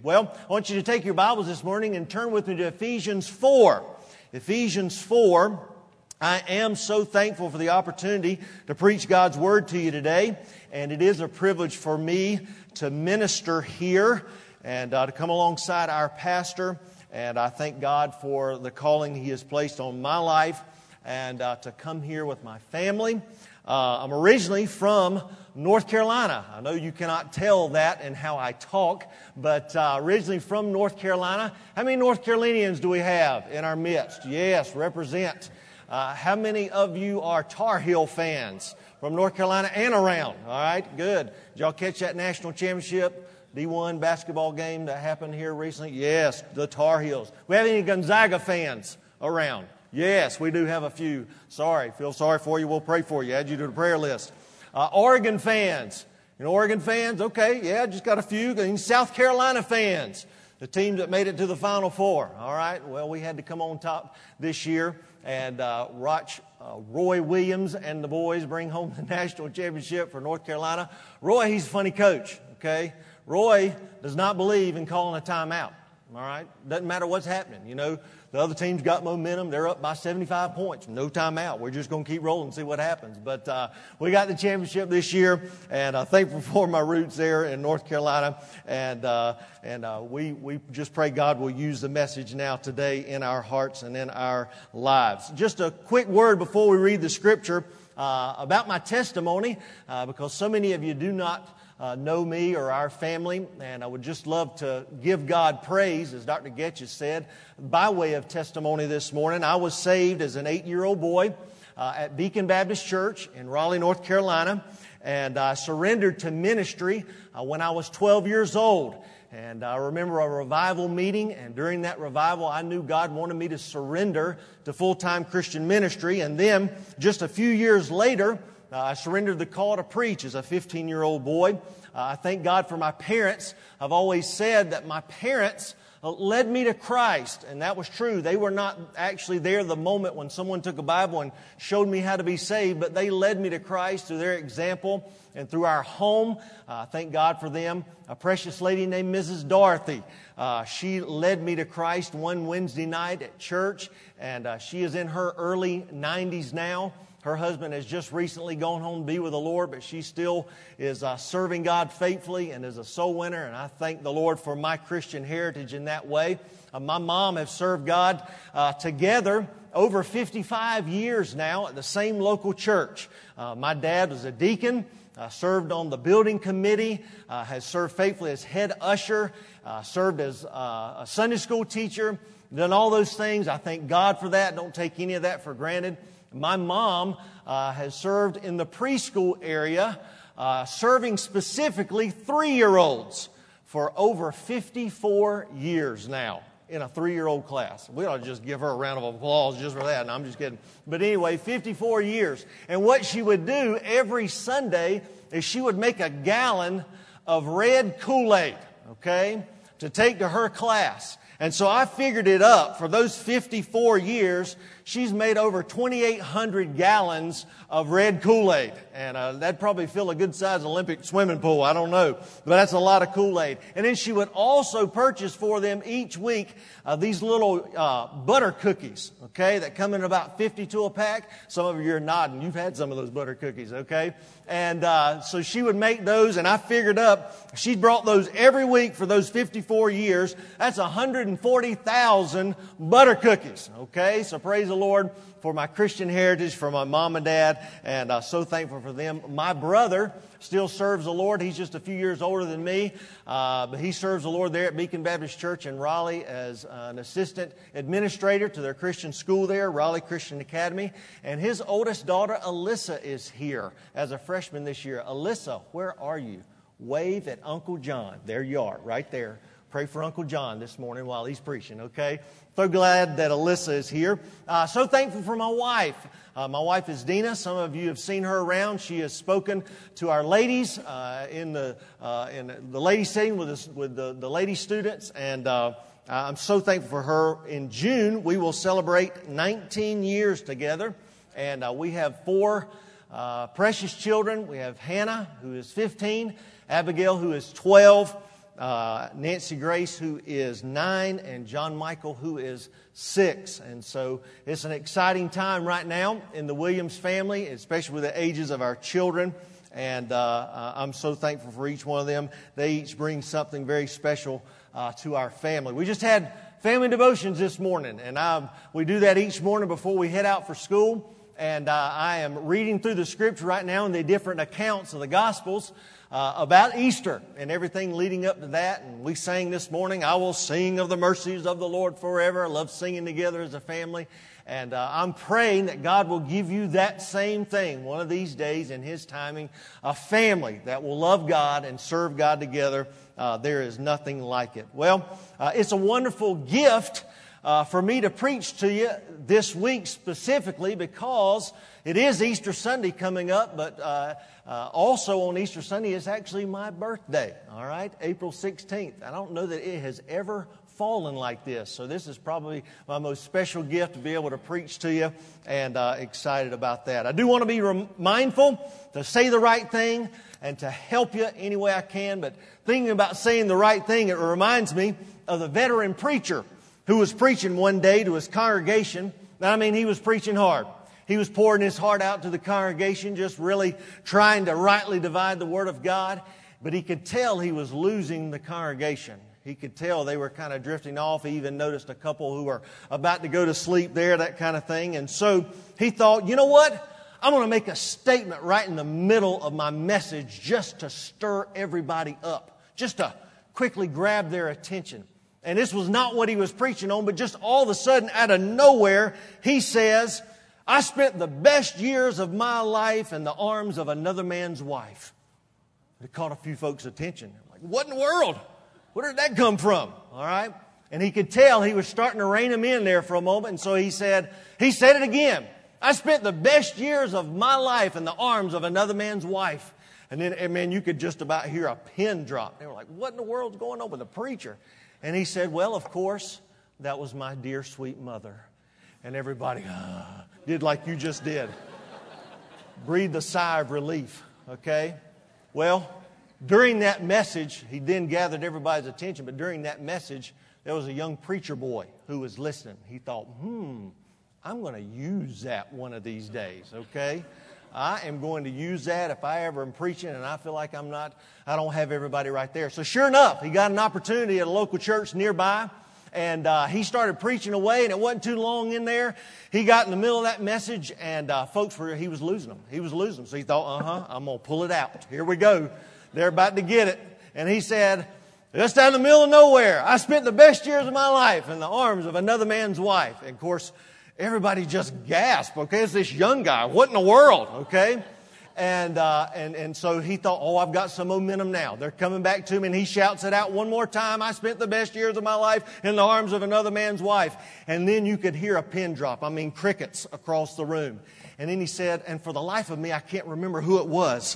Well, I want you to take your Bibles this morning and turn with me to Ephesians 4. Ephesians 4. I am so thankful for the opportunity to preach God's Word to you today, and it is a privilege for me to minister here and to come alongside our pastor, and I thank God for the calling He has placed on my life and to come here with my family. I'm originally from North Carolina. I know you cannot tell that in how I talk, but originally from North Carolina. How many North Carolinians do we have in our midst? Yes, represent. How many of you are Tar Heel fans from North Carolina and around? All right, good. Did y'all catch that national championship D1 basketball game that happened here recently? Yes, the Tar Heels. We have any Gonzaga fans around? Yes, we do have a few. Sorry, feel sorry for you. We'll pray for you. Add you to the prayer list. Oregon fans. You know Oregon fans? Okay, yeah, just got a few. And South Carolina fans. The teams that made it to the Final Four. All right, well, we had to come on top this year and watch Roy Williams and the boys bring home the national championship for North Carolina. Roy, he's a funny coach, okay? Roy does not believe in calling a timeout. All right? Doesn't matter what's happening. You know, the other team's got momentum. They're up by 75 points. No timeout. We're just going to keep rolling and see what happens. But we got the championship this year, and thankful for my roots there in North Carolina. And we just pray God will use the message now today in our hearts and in our lives. Just a quick word before we read the scripture about my testimony, because so many of you do not know me or our family, and I would just love to give God praise, as Dr. Getches said, by way of testimony this morning. I was saved as an 8-year-old boy at Beacon Baptist Church in Raleigh, North Carolina, and I surrendered to ministry when I was 12 years old. And I remember a revival meeting, and during that revival, I knew God wanted me to surrender to full-time Christian ministry. And then, just a few years later, I surrendered the call to preach as a 15-year-old boy. I thank God for my parents. I've always said that my parents led me to Christ, and that was true. They were not actually there the moment when someone took a Bible and showed me how to be saved, but they led me to Christ through their example and through our home. Thank God for them. A precious lady named Mrs. Dorothy. She led me to Christ one Wednesday night at church, and she is in her early 90s now. Her husband has just recently gone home to be with the Lord, but she still is serving God faithfully and is a soul winner, and I thank the Lord for my Christian heritage in that way. My mom has served God together over 55 years now at the same local church. My dad was a deacon, served on the building committee, has served faithfully as head usher, served as a Sunday school teacher, done all those things. I thank God for that. Don't take any of that for granted. My mom has served in the preschool area, serving specifically 3-year-olds for over 54 years now in a 3-year-old class. We ought to just give her a round of applause just for that. No, I'm just kidding. But anyway, 54 years. And what she would do every Sunday is she would make a gallon of red Kool-Aid, okay, to take to her class. And so I figured it up. For those 54 years, she's made over 2,800 gallons of red Kool-Aid. And that'd probably fill a good-sized Olympic swimming pool. I don't know. But that's a lot of Kool-Aid. And then she would also purchase for them each week these little butter cookies, okay, that come in about 52 a pack. Some of you are nodding. You've had some of those butter cookies, okay? And so she would make those, and I figured up she brought those every week for those 54 years. That's 140,000 butter cookies, okay? So praise the Lord for my Christian heritage, for my mom and dad, and so thankful for them. My brother still serves the Lord. He's just a few years older than me, but he serves the Lord there at Beacon Baptist Church in Raleigh as an assistant administrator to their Christian school there, Raleigh Christian Academy. And his oldest daughter, Alyssa, is here as a freshman this year. Alyssa, where are you? Wave at Uncle John. There you are, right there. Pray for Uncle John this morning while he's preaching, okay? So glad that Alyssa is here. So thankful for my wife. My wife is Dina. Some of you have seen her around. She has spoken to our ladies in the ladies' setting with the lady students, and I'm so thankful for her. In June, we will celebrate 19 years together, and we have 4 precious children. We have Hannah, who is 15, Abigail, who is 12, Nancy Grace, who is 9, and John Michael, who is 6. And so it's an exciting time right now in the Williams family, especially with the ages of our children. And I'm so thankful for each one of them. They each bring something very special to our family. We just had family devotions this morning, and we do that each morning before we head out for school. And I am reading through the Scripture right now in the different accounts of the Gospels about Easter and everything leading up to that. And we sang this morning, "I will sing of the mercies of the Lord forever." I love singing together as a family. And I'm praying that God will give you that same thing one of these days in His timing, a family that will love God and serve God together. There is nothing like it. Well, it's a wonderful gift for me to preach to you this week specifically because it is Easter Sunday coming up, but also on Easter Sunday is actually my birthday, all right, April 16th. I don't know that it has ever fallen like this, so this is probably my most special gift to be able to preach to you, and excited about that. I do want to be mindful to say the right thing and to help you any way I can, but thinking about saying the right thing, it reminds me of the veteran preacher who was preaching one day to his congregation. I mean, he was preaching hard. He was pouring his heart out to the congregation, just really trying to rightly divide the Word of God. But he could tell he was losing the congregation. He could tell they were kind of drifting off. He even noticed a couple who were about to go to sleep there, that kind of thing. And so he thought, you know what? I'm going to make a statement right in the middle of my message just to stir everybody up, just to quickly grab their attention. And this was not what he was preaching on, but just all of a sudden, out of nowhere, he says, "I spent the best years of my life in the arms of another man's wife." It caught a few folks' attention. Like, what in the world? Where did that come from? All right. And he could tell he was starting to rein him in there for a moment. And so he said it again. "I spent the best years of my life in the arms of another man's wife." And then, man, you could just about hear a pin drop. They were like, what in the world's going on with the preacher? And he said, "Well, of course, that was my dear, sweet mother." And everybody did like you just did. Breathed a sigh of relief, okay? Well, during that message, he then gathered everybody's attention, but during that message, there was a young preacher boy who was listening. He thought, I'm going to use that one of these days, okay? I am going to use that if I ever am preaching and I feel like I don't have everybody right there. So sure enough, he got an opportunity at a local church nearby, and he started preaching away, and it wasn't too long in there. He got in the middle of that message, and he was losing them. He was losing them. So he thought, I'm going to pull it out. Here we go. They're about to get it. And he said, just out in the middle of nowhere, "I spent the best years of my life in the arms of another man's wife." And of course, everybody just gasped, okay? It's this young guy. What in the world, okay? And so he thought, I've got some momentum now. They're coming back to me, and he shouts it out one more time. "I spent the best years of my life in the arms of another man's wife." And then you could hear a pin drop. I mean, crickets across the room. And then he said, "And for the life of me, I can't remember who it was."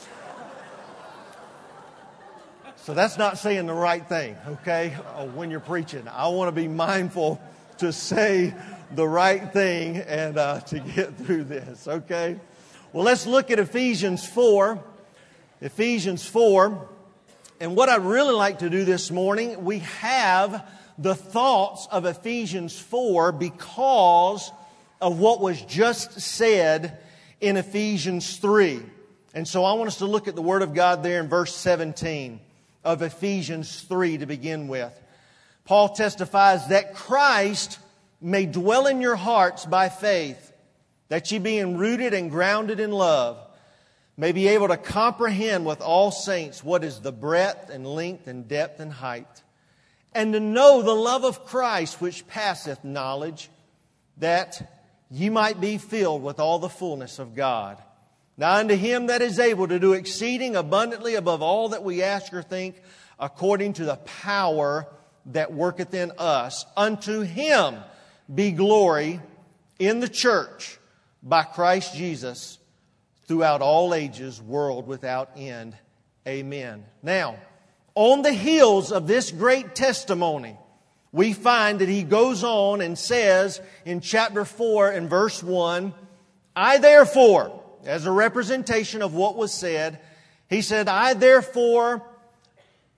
So that's not saying the right thing, okay, when you're preaching. I want to be mindful to say the right thing and to get through this, okay? Well, let's look at Ephesians 4. Ephesians 4. And what I'd really like to do this morning, we have the thoughts of Ephesians 4 because of what was just said in Ephesians 3. And so I want us to look at the Word of God there in verse 17 of Ephesians 3 to begin with. Paul testifies that Christ may dwell in your hearts by faith, that ye being rooted and grounded in love, may be able to comprehend with all saints what is the breadth and length and depth and height, and to know the love of Christ which passeth knowledge, that ye might be filled with all the fullness of God. Now unto Him that is able to do exceeding abundantly above all that we ask or think, according to the power that worketh in us, unto Him be glory in the church by Christ Jesus throughout all ages, world without end. Amen. Now, on the heels of this great testimony, we find that he goes on and says in chapter 4 and verse 1, "I therefore," as a representation of what was said, he said, "I therefore,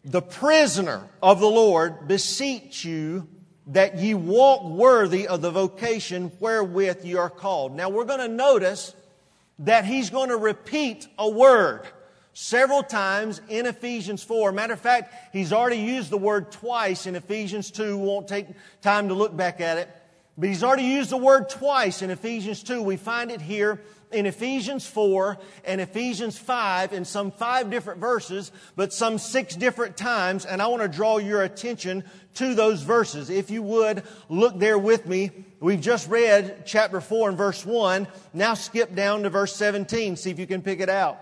the prisoner of the Lord, beseech you that ye walk worthy of the vocation wherewith ye are called. Now we're going to notice that he's going to repeat a word several times in Ephesians 4. Matter of fact, he's already used the word twice in Ephesians 2. We won't take time to look back at it. But he's already used the word twice in Ephesians 2. We find it here in Ephesians 4 and Ephesians 5 in some 5 different verses, but some 6 different times. And I want to draw your attention to those verses. If you would, look there with me. We've just read chapter 4 and verse 1. Now skip down to verse 17. See if you can pick it out.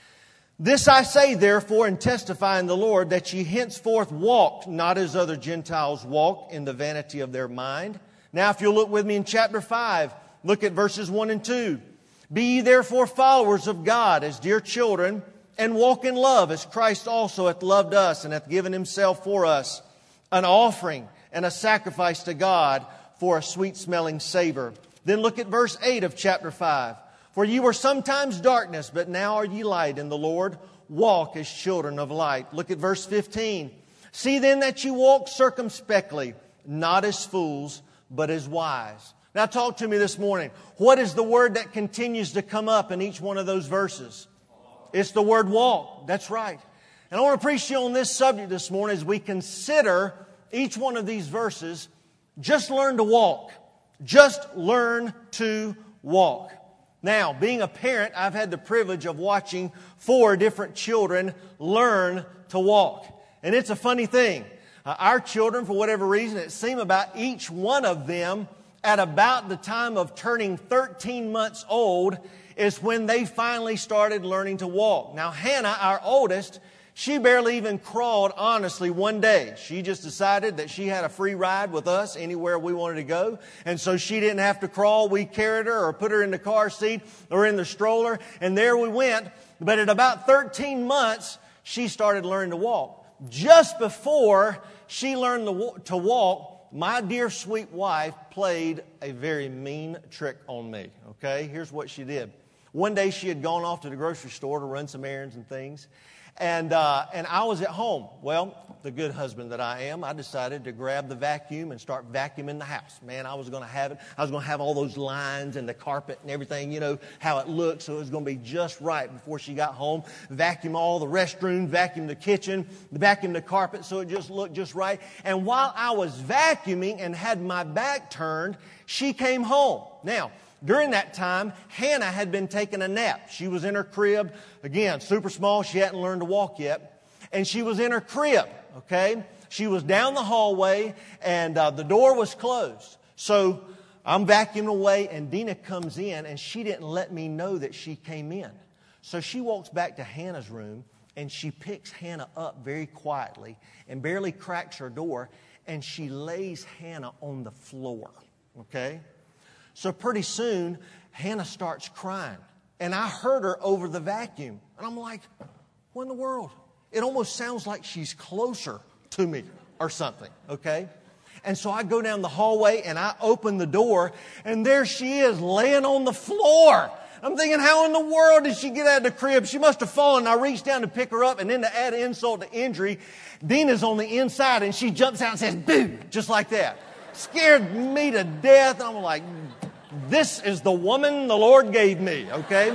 This I say, therefore, and testify in the Lord, that ye henceforth walk not as other Gentiles walk, in the vanity of their mind. Now, if you'll look with me in chapter 5, look at verses 1 and 2. Be ye therefore followers of God as dear children, and walk in love, as Christ also hath loved us, and hath given himself for us, an offering and a sacrifice to God for a sweet-smelling savor. Then look at verse 8 of chapter 5. For ye were sometimes darkness, but now are ye light in the Lord. Walk as children of light. Look at verse 15. See then that you walk circumspectly, not as fools, but as wise. Now talk to me this morning. What is the word that continues to come up in each one of those verses? It's the word walk. That's right. And I want to preach to you on this subject this morning as we consider each one of these verses. Just learn to walk. Just learn to walk. Now, being a parent, I've had the privilege of watching 4 different children learn to walk. And it's a funny thing. Our children, for whatever reason, it seemed about each one of them at about the time of turning 13 months old is when they finally started learning to walk. Now, Hannah, our oldest, she barely even crawled, honestly, one day. She just decided that she had a free ride with us anywhere we wanted to go. And so she didn't have to crawl. We carried her or put her in the car seat or in the stroller. And there we went. But at about 13 months, she started learning to walk. Just before she learned to walk, my dear sweet wife played a very mean trick on me. Okay, here's what she did. One day she had gone off to the grocery store to run some errands and things. And I was at home. Well, the good husband that I am, I decided to grab the vacuum and start vacuuming the house. Man, I was going to have it. I was going to have all those lines and the carpet and everything, you know, how it looked. So it was going to be just right before she got home. Vacuum all the restrooms, vacuum the kitchen, vacuum the carpet so it just looked just right. And while I was vacuuming and had my back turned, she came home. Now, during that time, Hannah had been taking a nap. She was in her crib. Again, super small. She hadn't learned to walk yet. And she was in her crib, okay? She was down the hallway, and the door was closed. So I'm vacuuming away, and Dina comes in, and she didn't let me know that she came in. So she walks back to Hannah's room, and she picks Hannah up very quietly and barely cracks her door, and she lays Hannah on the floor, okay? So pretty soon, Hannah starts crying. And I heard her over the vacuum. And I'm like, what in the world? It almost sounds like she's closer to me or something, okay? And so I go down the hallway and I open the door. And there she is laying on the floor. I'm thinking, how in the world did she get out of the crib? She must have fallen. I reached down to pick her up. And then to add insult to injury, Dina's on the inside. And she jumps out and says, boo, just like that. Scared me to death. And I'm like, this is the woman the Lord gave me, okay?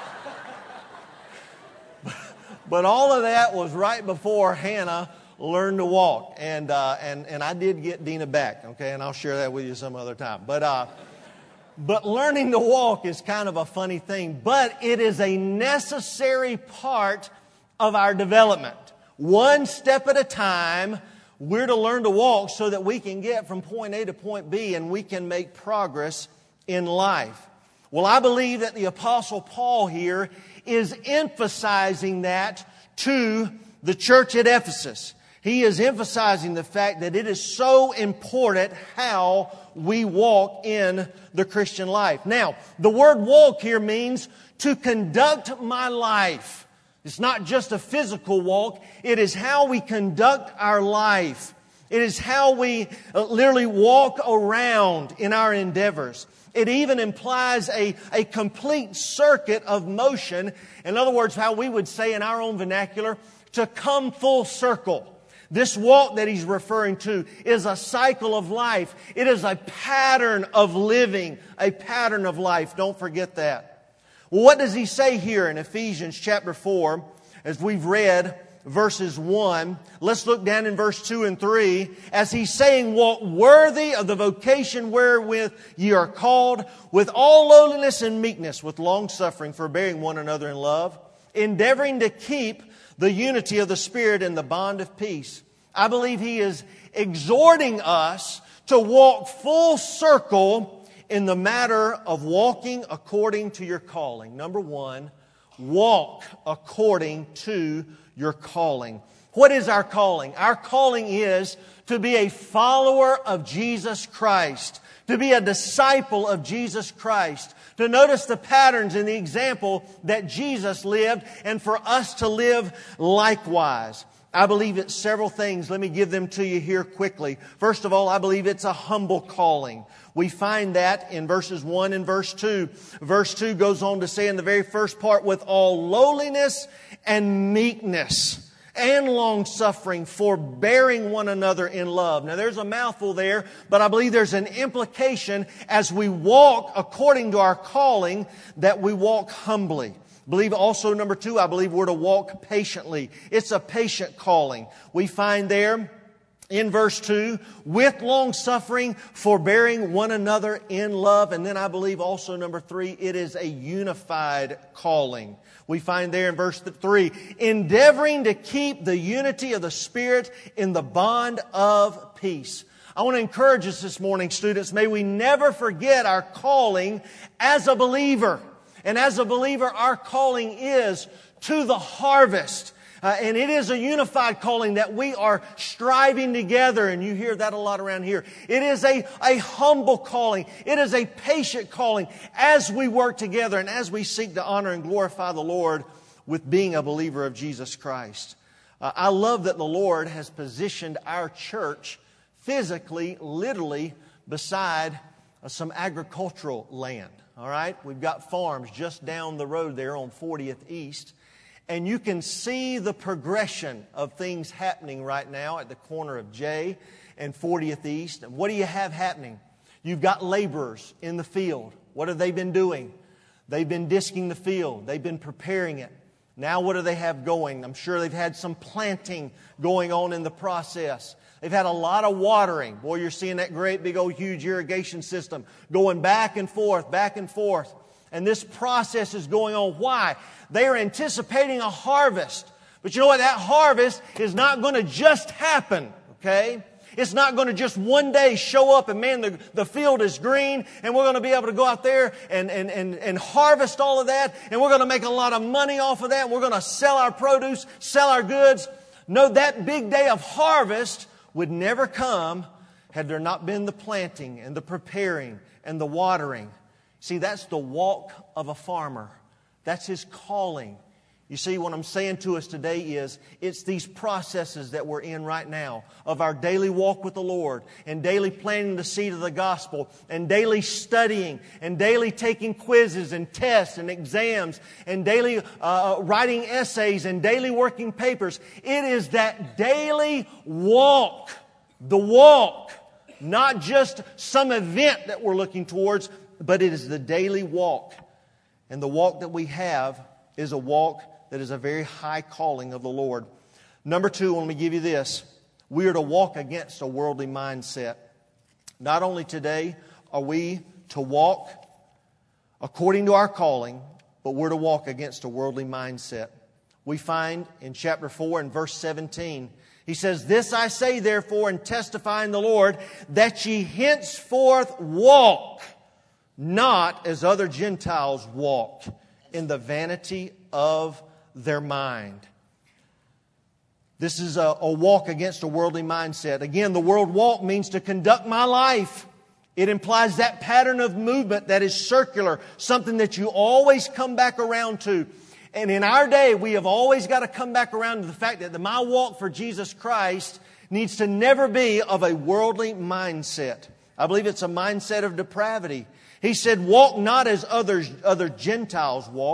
But all of that was right before Hannah learned to walk. And I did get Dina back, okay? And I'll share that with you some other time. But learning to walk is kind of a funny thing. But it is a necessary part of our development. One step at a time, we're to learn to walk so that we can get from point A to point B and we can make progress in life. Well, I believe that the Apostle Paul here is emphasizing that to the church at Ephesus. He is emphasizing the fact that it is so important how we walk in the Christian life. Now, the word walk here means to conduct my life. It's not just a physical walk. It is how we conduct our life. It is how we literally walk around in our endeavors. It even implies a complete circuit of motion. In other words, how we would say in our own vernacular, to come full circle. This walk that he's referring to is a cycle of life. It is a pattern of living, a pattern of life. Don't forget that. Well, what does he say here in Ephesians chapter 4, as we've read verses 1? Let's look down in verse 2 and 3. As he's saying, walk worthy of the vocation wherewith ye are called, with all lowliness and meekness, with long suffering, forbearing one another in love, endeavoring to keep the unity of the Spirit in the bond of peace. I believe he is exhorting us to walk full circle in the matter of walking according to your calling. Number one, walk according to your calling. What is our calling? Our calling is to be a follower of Jesus Christ, to be a disciple of Jesus Christ, to notice the patterns and the example that Jesus lived, and for us to live likewise. I believe it's several things. Let me give them to you here quickly. First of all, I believe it's a humble calling. We find that in verses 1 and verse 2. Verse 2 goes on to say in the very first part, with all lowliness and meekness and long-suffering, forbearing one another in love. Now there's a mouthful there, but I believe there's an implication as we walk according to our calling that we walk humbly. I believe also, number two, I believe we're to walk patiently. It's a patient calling. We find there in verse 2, with long-suffering, forbearing one another in love. And then I believe also, number 3, it is a unified calling. We find there in verse 3, endeavoring to keep the unity of the Spirit in the bond of peace. I want to encourage us this morning, students, may we never forget our calling as a believer. And as a believer, our calling is to the harvest. And it is a unified calling that we are striving together. And you hear that a lot around here. It is a humble calling. It is a patient calling as we work together and as we seek to honor and glorify the Lord with being a believer of Jesus Christ. I love that the Lord has positioned our church physically, literally, beside some agricultural land. All right? We've got farms just down the road there on 40th East. And you can see the progression of things happening right now at the corner of J and 40th East. And what do you have happening? You've got laborers in the field. What have they been doing? They've been disking the field. They've been preparing it. Now what do they have going? I'm sure they've had some planting going on in the process. They've had a lot of watering. Boy, you're seeing that great big old huge irrigation system going back and forth, back and forth. And this process is going on. Why? They are anticipating a harvest. But you know what? That harvest is not going to just happen. Okay? It's not going to just one day show up and man, the field is green and we're going to be able to go out there and harvest all of that. And we're going to make a lot of money off of that. And we're going to sell our produce, sell our goods. No, that big day of harvest would never come had there not been the planting and the preparing and the watering. See, that's the walk of a farmer. That's his calling. You see, what I'm saying to us today is it's these processes that we're in right now of our daily walk with the Lord and daily planting the seed of the gospel and daily studying and daily taking quizzes and tests and exams and daily writing essays and daily working papers. It is that daily walk, the walk, not just some event that we're looking towards, but it is the daily walk. And the walk that we have is a walk that is a very high calling of the Lord. Number two, let me give you this. We are to walk against a worldly mindset. Not only today are we to walk according to our calling, but we're to walk against a worldly mindset. We find in chapter 4 and verse 17, he says, "This I say therefore and testify in the Lord, that ye henceforth walk not as other Gentiles walk, in the vanity of their mind." This is a walk against a worldly mindset. Again, the world walk means to conduct my life. It implies that pattern of movement that is circular, something that you always come back around to. And in our day, we have always got to come back around to the fact that my walk for Jesus Christ needs to never be of a worldly mindset. I believe it's a mindset of depravity. He said, walk not as other Gentiles walk.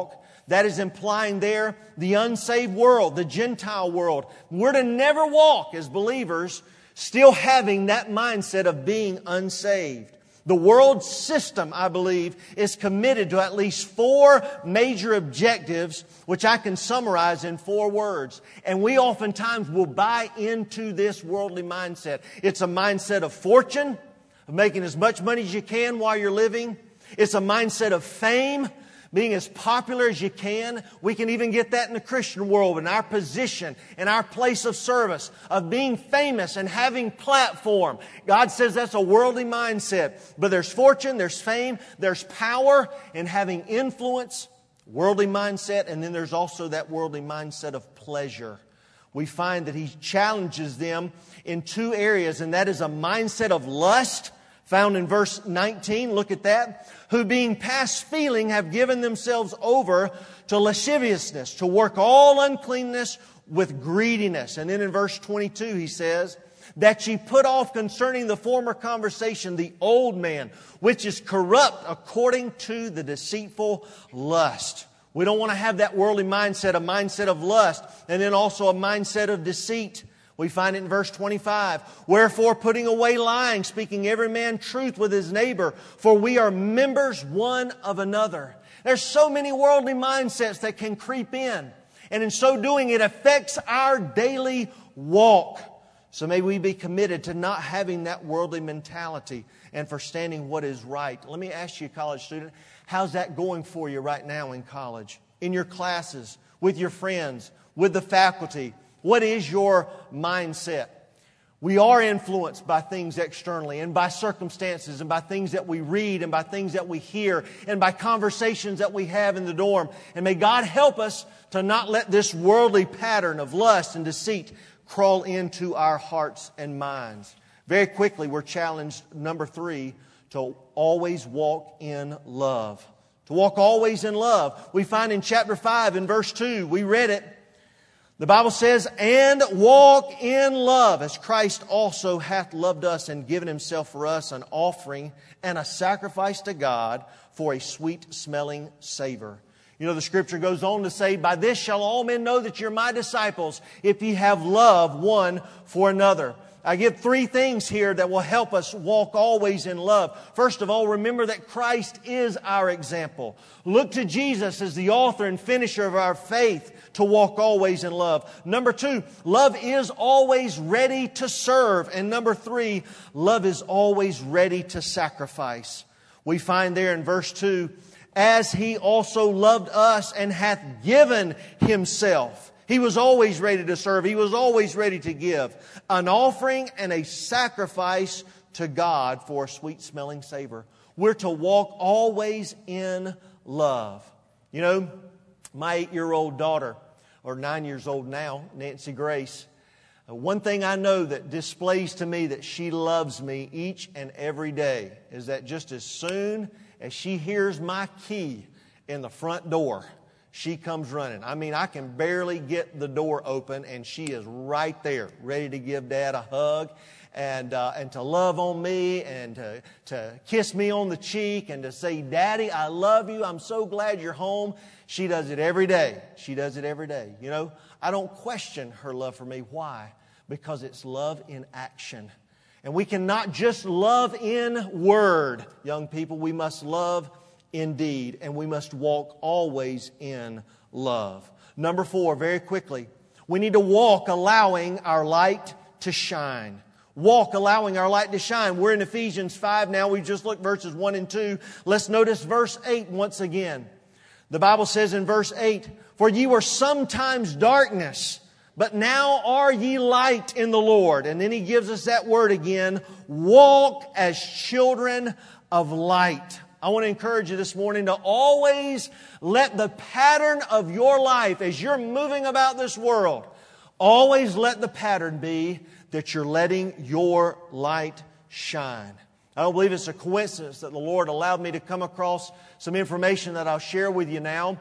That is implying there the unsaved world, the Gentile world. We're to never walk as believers still having that mindset of being unsaved. The world system, I believe, is committed to at least 4 major objectives, which I can summarize in 4 words. And we oftentimes will buy into this worldly mindset. It's a mindset of fortune, of making as much money as you can while you're living. It's a mindset of fame, being as popular as you can. We can even get that in the Christian world, in our position, in our place of service, of being famous and having platform. God says that's a worldly mindset. But there's fortune, there's fame, there's power and having influence, worldly mindset, and then there's also that worldly mindset of pleasure. We find that He challenges them in 2 areas, and that is a mindset of lust, found in verse 19, look at that. Who being past feeling have given themselves over to lasciviousness, to work all uncleanness with greediness. And then in verse 22 he says, that ye put off concerning the former conversation the old man, which is corrupt according to the deceitful lust. We don't want to have that worldly mindset, a mindset of lust, and then also a mindset of deceit. We find it in verse 25. Wherefore, putting away lying, speaking every man truth with his neighbor, for we are members one of another. There's so many worldly mindsets that can creep in. And in so doing, it affects our daily walk. So may we be committed to not having that worldly mentality and for standing what is right. Let me ask you, college student, how's that going for you right now in college? In your classes, with your friends, with the faculty? What is your mindset? We are influenced by things externally and by circumstances and by things that we read and by things that we hear and by conversations that we have in the dorm. And may God help us to not let this worldly pattern of lust and deceit crawl into our hearts and minds. Very quickly, we're challenged, number 3, to always walk in love. To walk always in love. We find in chapter 5 in verse 2, we read it. The Bible says, and walk in love, as Christ also hath loved us and given Himself for us an offering and a sacrifice to God for a sweet-smelling savor. You know, the Scripture goes on to say, by this shall all men know that you're my disciples, if ye have love one for another. I give 3 things here that will help us walk always in love. First of all, remember that Christ is our example. Look to Jesus as the author and finisher of our faith to walk always in love. Number 2, love is always ready to serve. And number 3, love is always ready to sacrifice. We find there in verse 2, as He also loved us and hath given Himself. He was always ready to serve. He was always ready to give an offering and a sacrifice to God for a sweet-smelling savor. We're to walk always in love. You know, my 8-year-old daughter, or 9 years old now, Nancy Grace, one thing I know that displays to me that she loves me each and every day is that just as soon as she hears my key in the front door, she comes running. I mean, I can barely get the door open and she is right there, ready to give Dad a hug and to love on me and to kiss me on the cheek and to say, Daddy, I love you. I'm so glad you're home. She does it every day. She does it every day. You know, I don't question her love for me. Why? Because it's love in action. And we cannot just love in word, young people. We must love indeed, and we must walk always in love. Number 4, very quickly, we need to walk allowing our light to shine. Walk allowing our light to shine. We're in Ephesians 5 now. We just looked verses 1 and 2. Let's notice verse 8 once again. The Bible says in verse 8, for ye were sometimes darkness, but now are ye light in the Lord. And then He gives us that word again, walk as children of light. I want to encourage you this morning to always let the pattern of your life as you're moving about this world, always let the pattern be that you're letting your light shine. I don't believe it's a coincidence that the Lord allowed me to come across some information that I'll share with you now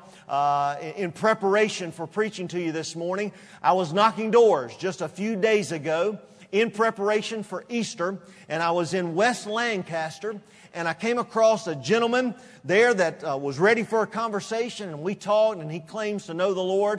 in preparation for preaching to you this morning. I was knocking doors just a few days ago in preparation for Easter, and I was in West Lancaster, and I came across a gentleman there that was ready for a conversation, and we talked, and he claims to know the Lord,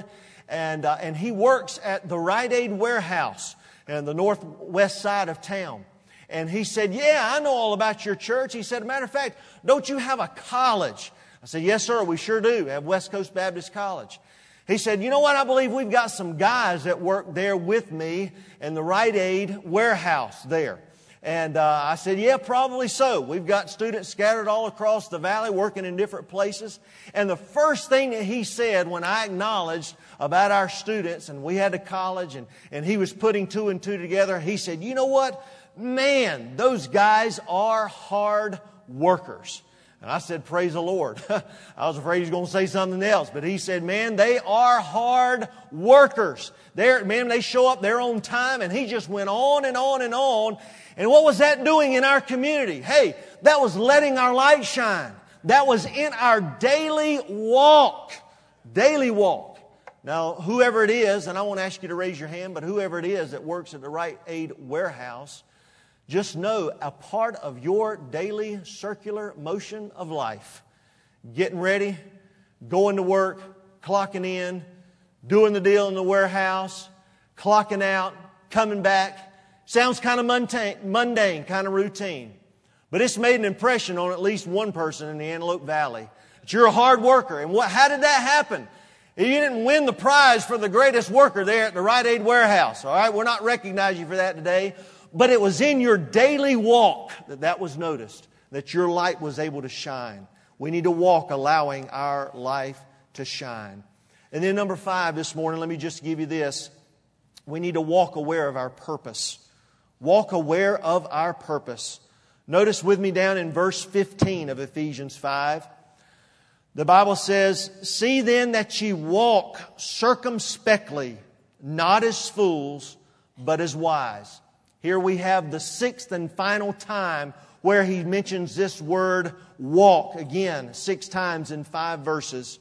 and he works at the Rite Aid warehouse in the northwest side of town. And he said, yeah, I know all about your church. He said, matter of fact, don't you have a college? I said, yes, sir, we sure do. We have West Coast Baptist College. He said, you know what, I believe we've got some guys that work there with me in the Rite Aid warehouse there. And I said, yeah, probably so. We've got students scattered all across the valley working in different places. And the first thing that he said when I acknowledged about our students, and we had a college, and he was putting two and two together, he said, you know what? Man, those guys are hard workers. And I said, praise the Lord. I was afraid he was going to say something else. But he said, man, they are hard workers. They show up their own time. And he just went on and on and on. And what was that doing in our community? Hey, that was letting our light shine. That was in our daily walk. Daily walk. Now, whoever it is, and I won't ask you to raise your hand, but whoever it is that works at the Rite Aid warehouse, just know a part of your daily circular motion of life, getting ready, going to work, clocking in, doing the deal in the warehouse, clocking out, coming back, sounds kind of mundane, kind of routine. But it's made an impression on at least one person in the Antelope Valley. That you're a hard worker. And how did that happen? You didn't win the prize for the greatest worker there at the Rite Aid warehouse. All right, we're not recognizing you for that today. But it was in your daily walk that was noticed, that your light was able to shine. We need to walk allowing our life to shine. And then number 5 this morning, let me just give you this. We need to walk aware of our purpose. Walk aware of our purpose. Notice with me down in verse 15 of Ephesians 5. The Bible says, see then that ye walk circumspectly, not as fools, but as wise. Here we have the 6th and final time where he mentions this word walk again 6 times in 5 verses.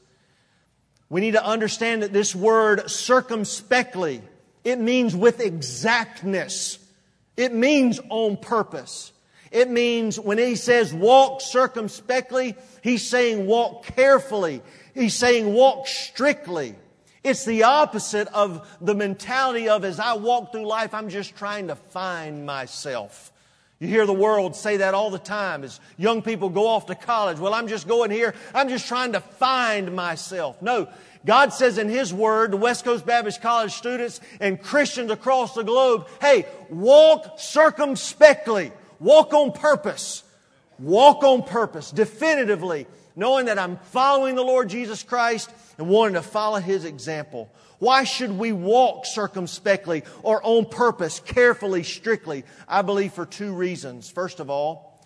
We need to understand that this word circumspectly, it means with exactness. It means on purpose. It means when he says walk circumspectly, he's saying walk carefully. He's saying walk strictly. It's the opposite of the mentality of as I walk through life, I'm just trying to find myself. You hear the world say that all the time as young people go off to college. Well, I'm just going here. I'm just trying to find myself. No, God says in His Word, the West Coast Baptist College students and Christians across the globe, hey, walk circumspectly. Walk on purpose. Walk on purpose, definitively, knowing that I'm following the Lord Jesus Christ and wanting to follow His example. Why should we walk circumspectly or on purpose, carefully, strictly? I believe for 2 reasons. First of all,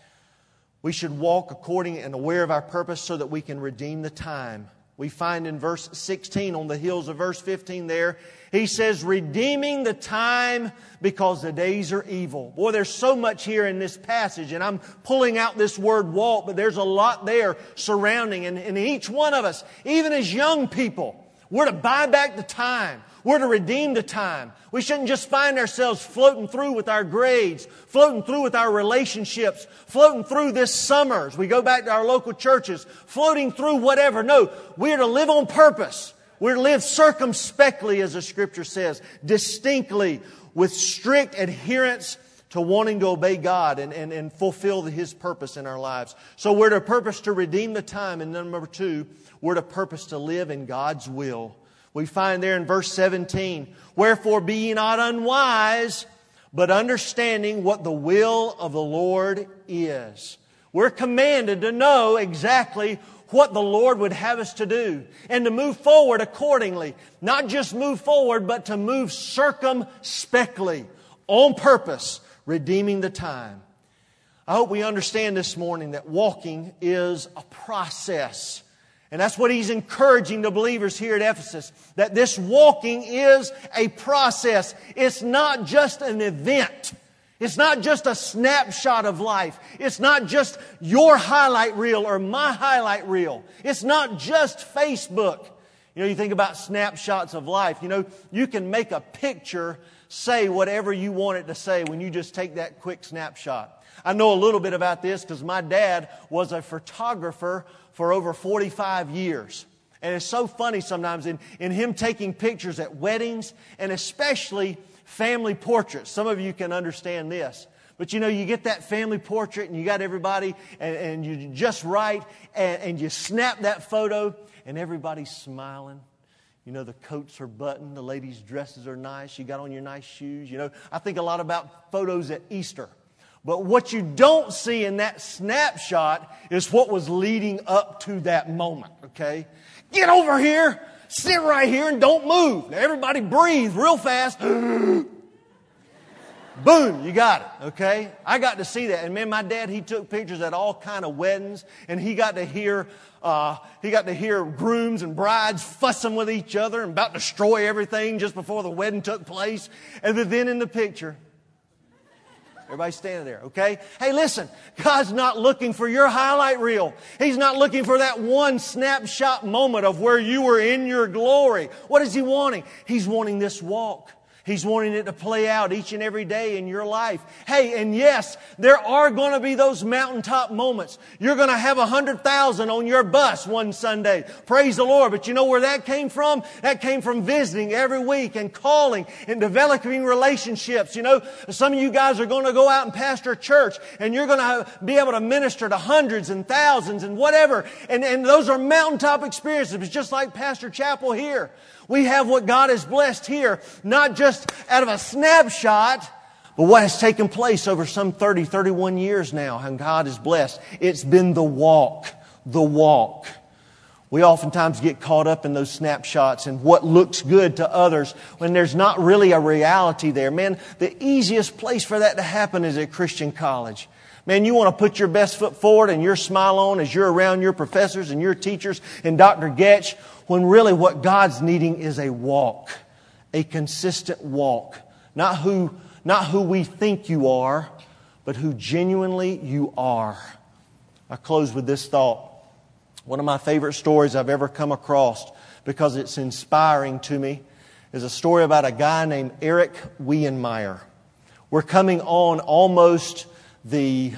we should walk according and aware of our purpose so that we can redeem the time. We find in verse 16 on the heels of verse 15 there, he says, redeeming the time because the days are evil. Boy, there's so much here in this passage, and I'm pulling out this word walk, but there's a lot there surrounding. And each one of us, even as young people, we're to buy back the time. We're to redeem the time. We shouldn't just find ourselves floating through with our grades, floating through with our relationships, floating through this summer as we go back to our local churches, floating through whatever. No, we're to live on purpose. We're to live circumspectly, as the Scripture says, distinctly, with strict adherence to wanting to obey God and fulfill His purpose in our lives. So we're to purpose to redeem the time. And number 2, we're to purpose to live in God's will. We find there in verse 17, wherefore be ye not unwise, but understanding what the will of the Lord is. We're commanded to know exactly what the Lord would have us to do and to move forward accordingly. Not just move forward, but to move circumspectly, on purpose, redeeming the time. I hope we understand this morning that walking is a process. And that's what he's encouraging the believers here at Ephesus, that this walking is a process. It's not just an event. It's not just a snapshot of life. It's not just your highlight reel or my highlight reel. It's not just Facebook. You know, you think about snapshots of life. You know, you can make a picture say whatever you want it to say when you just take that quick snapshot. I know a little bit about this because my dad was a photographer for over 45 years. And it's so funny sometimes in him taking pictures at weddings and especially family portraits. Some of you can understand this. But you know, you get that family portrait and you got everybody and you're just right and you snap that photo and everybody's smiling. You know, the coats are buttoned, the ladies' dresses are nice, you got on your nice shoes. You know, I think a lot about photos at Easter. But what you don't see in that snapshot is what was leading up to that moment, okay? Get over here, sit right here and don't move. Now everybody breathe real fast. Boom, you got it, okay? I got to see that. And man, my dad, he took pictures at all kind of weddings, and he got to hear grooms and brides fussing with each other and about to destroy everything just before the wedding took place. And then in the picture, everybody standing there, okay? Hey, listen, God's not looking for your highlight reel. He's not looking for that one snapshot moment of where you were in your glory. What is He wanting? He's wanting this walk. He's wanting it to play out each and every day in your life. Hey, and yes, there are going to be those mountaintop moments. You're going to have 100,000 on your bus one Sunday. Praise the Lord. But you know where that came from? That came from visiting every week and calling and developing relationships. You know, some of you guys are going to go out and pastor a church and you're going to be able to minister to hundreds and thousands and whatever. And those are mountaintop experiences. It's just like Pastor Chapel here. We have what God has blessed here, not just out of a snapshot, but what has taken place over some 30, 31 years now, and God is blessed. It's been the walk, the walk. We oftentimes get caught up in those snapshots and what looks good to others when there's not really a reality there. Man, the easiest place for that to happen is at Christian college. Man, you want to put your best foot forward and your smile on as you're around your professors and your teachers and Dr. Getch, when really what God's needing is a walk, a consistent walk. Not who we think you are, but who genuinely you are. I close with this thought. One of my favorite stories I've ever come across, because it's inspiring to me, is a story about a guy named Eric Wehenmeyer. We're coming on almost the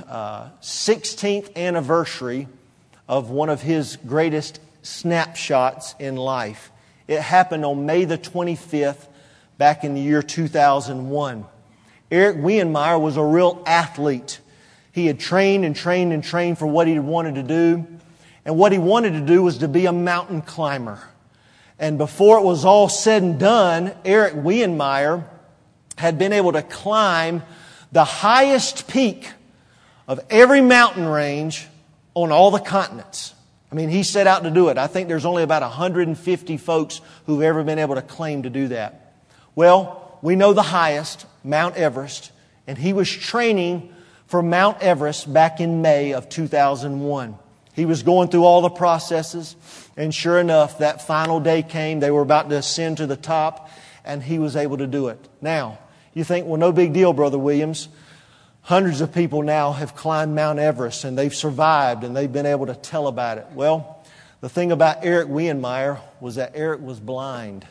16th anniversary of one of his greatest snapshots in life. It happened on May the 25th back in the year 2001. Eric Wehenmeyer was a real athlete. He had trained and trained and trained for what he wanted to do. And what he wanted to do was to be a mountain climber. And before it was all said and done, Eric Wehenmeyer had been able to climb the highest peak of every mountain range on all the continents. I mean, he set out to do it. I think there's only about 150 folks who've ever been able to claim to do that. Well, we know the highest, Mount Everest, and he was training for Mount Everest back in May of 2001. He was going through all the processes, and sure enough, that final day came. They were about to ascend to the top, and he was able to do it. Now, you think, well, no big deal, Brother Williams. Hundreds of people now have climbed Mount Everest and they've survived and they've been able to tell about it. Well, the thing about Eric Wehenmeyer was that Eric was blind.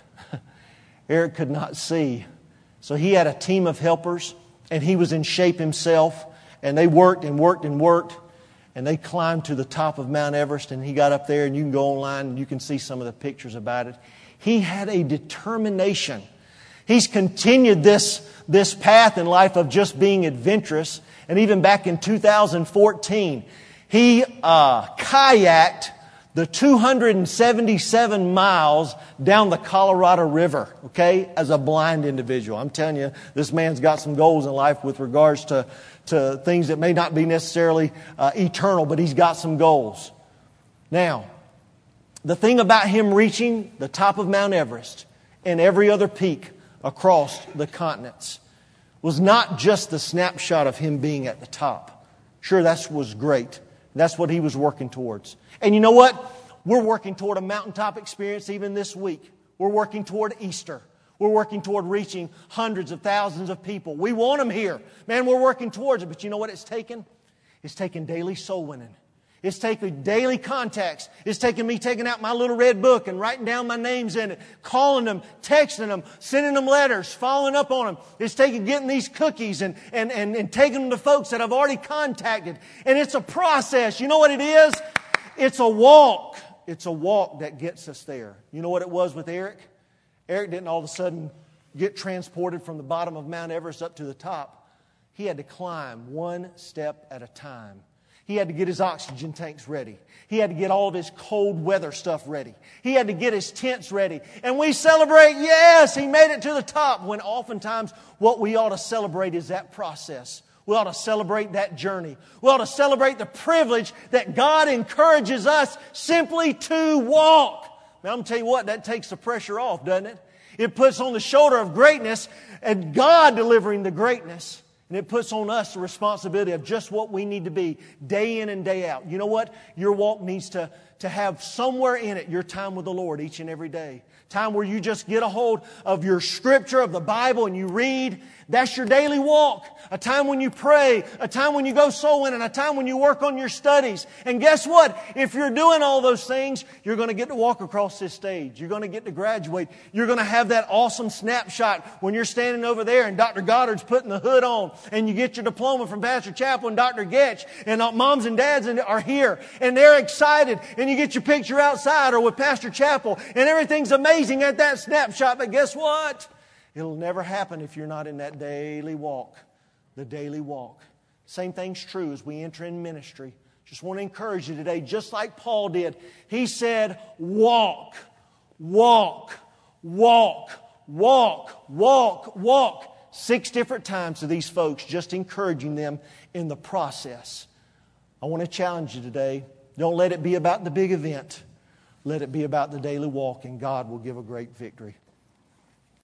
Eric could not see. So he had a team of helpers and he was in shape himself, and they worked and worked and worked, and they climbed to the top of Mount Everest, and he got up there, and you can go online and you can see some of the pictures about it. He had a determination. He's continued this path in life of just being adventurous. And even back in 2014, he kayaked the 277 miles down the Colorado River, okay, as a blind individual. I'm telling you, this man's got some goals in life with regards to things that may not be necessarily eternal, but he's got some goals. Now, the thing about him reaching the top of Mount Everest and every other peak across the continents was not just the snapshot of him being at the top. Sure, that was great. That's what he was working towards. And you know what? We're working toward a mountaintop experience even this week. We're working toward Easter. We're working toward reaching hundreds of thousands of people. We want them here. Man, we're working towards it. But you know what it's taken? It's taken daily soul winning. It's taking daily contacts. It's taking me taking out my little red book and writing down my names in it, calling them, texting them, sending them letters, following up on them. It's taking getting these cookies and taking them to folks that I've already contacted. And it's a process. You know what it is? It's a walk. It's a walk that gets us there. You know what it was with Eric? Eric didn't all of a sudden get transported from the bottom of Mount Everest up to the top. He had to climb one step at a time. He had to get his oxygen tanks ready. He had to get all of his cold weather stuff ready. He had to get his tents ready. And we celebrate, yes, he made it to the top, when oftentimes what we ought to celebrate is that process. We ought to celebrate that journey. We ought to celebrate the privilege that God encourages us simply to walk. Now, I'm going to tell you what, that takes the pressure off, doesn't it? It puts on the shoulder of greatness and God delivering the greatness. And it puts on us the responsibility of just what we need to be day in and day out. You know what? Your walk needs to have somewhere in it your time with the Lord each and every day. Time where you just get a hold of your Scripture, of the Bible, and you read. That's your daily walk. A time when you pray. A time when you go soul winning. A time when you work on your studies. And guess what? If you're doing all those things, you're going to get to walk across this stage. You're going to get to graduate. You're going to have that awesome snapshot when you're standing over there and Dr. Goddard's putting the hood on and you get your diploma from Pastor Chappell and Dr. Getch and moms and dads are here and they're excited and you get your picture outside or with Pastor Chappell and everything's amazing at that snapshot. But guess what? It'll never happen if you're not in that daily walk. The daily walk. Same thing's true as we enter in ministry. Just want to encourage you today, just like Paul did. He said, walk, walk, walk, walk, walk, walk. 6 different times to these folks, just encouraging them in the process. I want to challenge you today. Don't let it be about the big event. Let it be about the daily walk, and God will give a great victory.